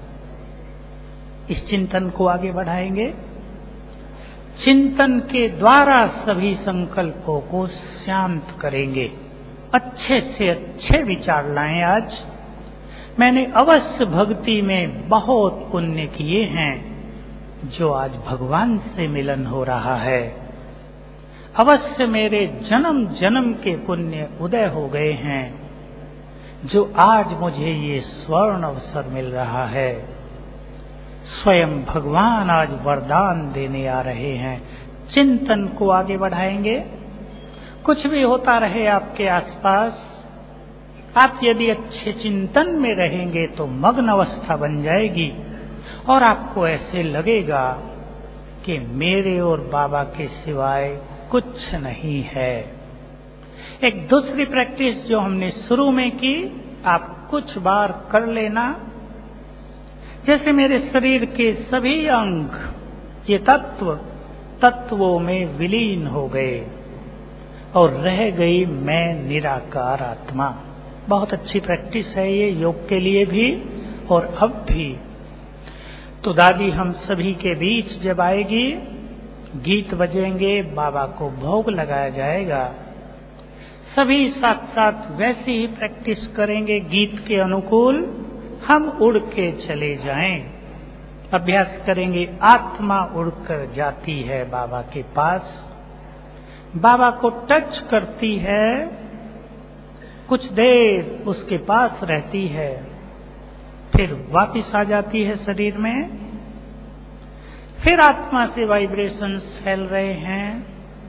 इस चिंतन को आगे बढ़ाएंगे। चिंतन के द्वारा सभी संकल्पों को शांत करेंगे। अच्छे से अच्छे विचार लाएं। आज मैंने अवश्य भक्ति में बहुत पुण्य किए हैं, जो आज भगवान से मिलन हो रहा है। अवश्य मेरे जन्म जन्म के पुण्य उदय हो गए हैं, जो आज मुझे ये स्वर्ण अवसर मिल रहा है। स्वयं भगवान आज वरदान देने आ रहे हैं। चिंतन को आगे बढ़ाएंगे। कुछ भी होता रहे आपके आसपास, आप यदि अच्छे चिंतन में रहेंगे तो मग्न अवस्था बन जाएगी और आपको ऐसे लगेगा कि मेरे और बाबा के सिवाय कुछ नहीं है। एक दूसरी प्रैक्टिस जो हमने शुरू में की, आप कुछ बार कर लेना। जैसे मेरे शरीर के सभी अंग, ये तत्वों में विलीन हो गए। और रह गई मैं निराकार आत्मा। बहुत अच्छी प्रैक्टिस है ये योग के लिए भी और अब भी। तो दादी हम सभी के बीच जब आएगी, गीत बजेंगे, बाबा को भोग लगाया जाएगा, सभी साथ साथ वैसी ही प्रैक्टिस करेंगे गीत के अनुकूल। हम उड़ के चले जाएं, अभ्यास करेंगे। आत्मा उड़कर जाती है बाबा के पास, बाबा को टच करती है, कुछ देर उसके पास रहती है, फिर वापिस आ जाती है शरीर में। फिर आत्मा से वाइब्रेशंस फैल रहे हैं,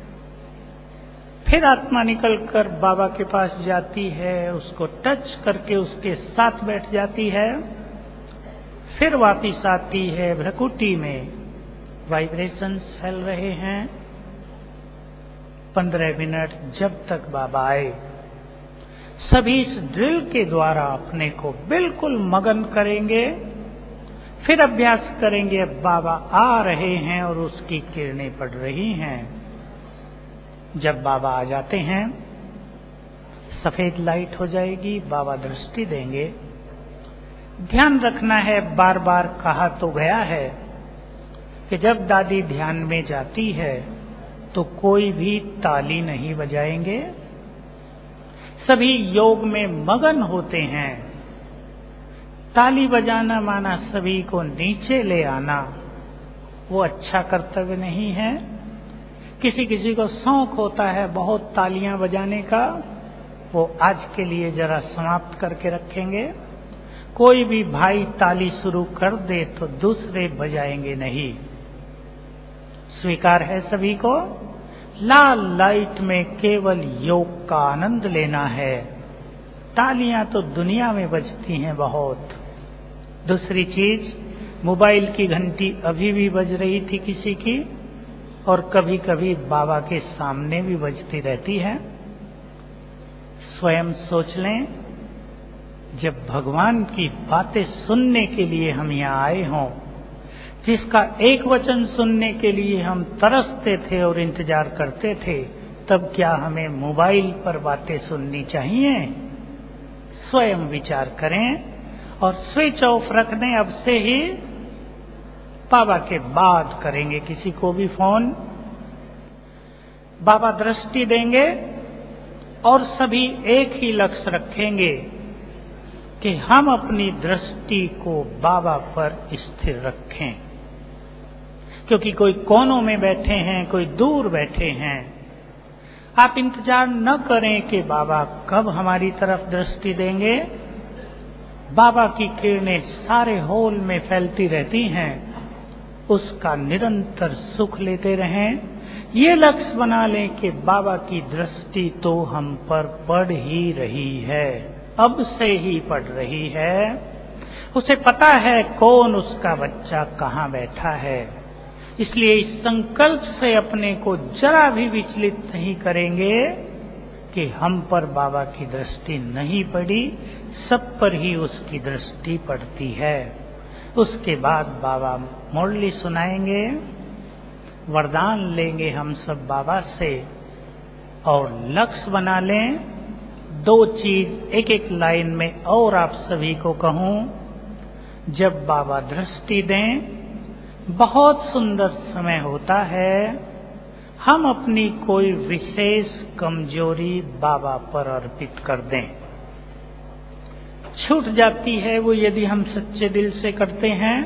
फिर आत्मा निकलकर बाबा के पास जाती है, उसको टच करके उसके साथ बैठ जाती है, फिर वापिस आती है। भ्रकुटी में वाइब्रेशंस फैल रहे हैं। 15 मिनट जब तक बाबा आए, सभी इस ड्रिल के द्वारा अपने को बिल्कुल मगन करेंगे। फिर अभ्यास करेंगे, अब बाबा आ रहे हैं और उसकी किरणें पड़ रही हैं। जब बाबा आ जाते हैं, सफेद लाइट हो जाएगी, बाबा दृष्टि देंगे। ध्यान रखना है, बार बार कहा तो गया है कि जब दादी ध्यान में जाती है तो कोई भी ताली नहीं बजाएंगे। सभी योग में मगन होते हैं। ताली बजाना माना सभी को नीचे ले आना, वो अच्छा कर्तव्य नहीं है। किसी किसी को शौक होता है बहुत तालियां बजाने का, वो आज के लिए जरा समाप्त करके रखेंगे। कोई भी भाई ताली शुरू कर दे तो दूसरे बजाएंगे नहीं। स्वीकार है सभी को। लाल लाइट में केवल योग का आनंद लेना है। तालियां तो दुनिया में बजती हैं बहुत। दूसरी चीज, मोबाइल की घंटी अभी भी बज रही थी किसी की, और कभी कभी बाबा के सामने भी बजती रहती है। स्वयं सोच लें, जब भगवान की बातें सुनने के लिए हम यहाँ आए हों, जिसका एक वचन सुनने के लिए हम तरसते थे और इंतजार करते थे, तब क्या हमें मोबाइल पर बातें सुननी चाहिए? स्वयं विचार करें और स्विच ऑफ रख दें। अब से ही बाबा के बाद करेंगे किसी को भी फोन। बाबा दृष्टि देंगे और सभी एक ही लक्ष्य रखेंगे कि हम अपनी दृष्टि को बाबा पर स्थिर रखें। क्योंकि कोई कोनों में बैठे हैं, कोई दूर बैठे हैं। आप इंतजार न करें कि बाबा कब हमारी तरफ दृष्टि देंगे। बाबा की किरणें सारे हॉल में फैलती रहती हैं, उसका निरंतर सुख लेते रहें। ये लक्ष्य बना लें कि बाबा की दृष्टि तो हम पर पड़ ही रही है, अब से ही पड़ रही है। उसे पता है कौन उसका बच्चा कहाँ बैठा है, इसलिए इस संकल्प से अपने को जरा भी विचलित नहीं करेंगे कि हम पर बाबा की दृष्टि नहीं पड़ी, सब पर ही उसकी दृष्टि पड़ती है। उसके बाद बाबा मुरली सुनाएंगे, वरदान लेंगे हम सब बाबा से, और लक्ष्य बना लें। 2 चीज एक एक लाइन में और आप सभी को कहूं। जब बाबा दृष्टि दें, बहुत सुंदर समय होता है, हम अपनी कोई विशेष कमजोरी बाबा पर अर्पित कर दें। छूट जाती है वो यदि हम सच्चे दिल से करते हैं।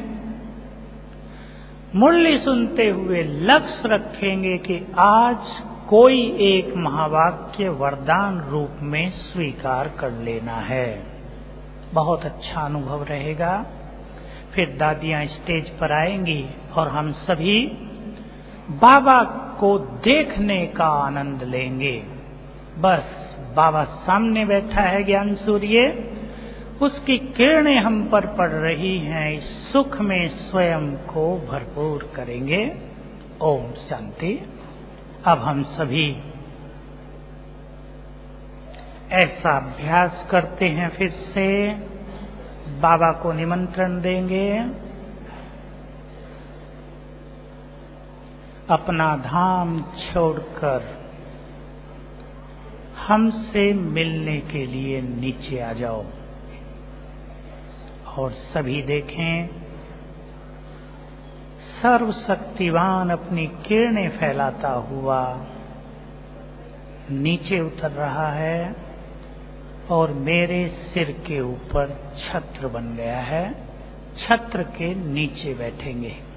मुरली सुनते हुए लक्ष्य रखेंगे कि आज कोई एक महावाक्य वरदान रूप में स्वीकार कर लेना है। बहुत अच्छा अनुभव रहेगा। फिर दादियां स्टेज पर आएंगी और हम सभी बाबा को देखने का आनंद लेंगे। बस बाबा सामने बैठा है ज्ञान सूर्य, उसकी किरणें हम पर पड़ रही हैं। इस सुख में स्वयं को भरपूर करेंगे। ओम शांति। अब हम सभी ऐसा अभ्यास करते हैं। फिर से बाबा को निमंत्रण देंगे, अपना धाम छोड़कर हमसे मिलने के लिए नीचे आ जाओ। और सभी देखें, सर्वशक्तिवान अपनी किरणें फैलाता हुआ नीचे उतर रहा है और मेरे सिर के ऊपर छत्र बन गया है। छत्र के नीचे बैठेंगे।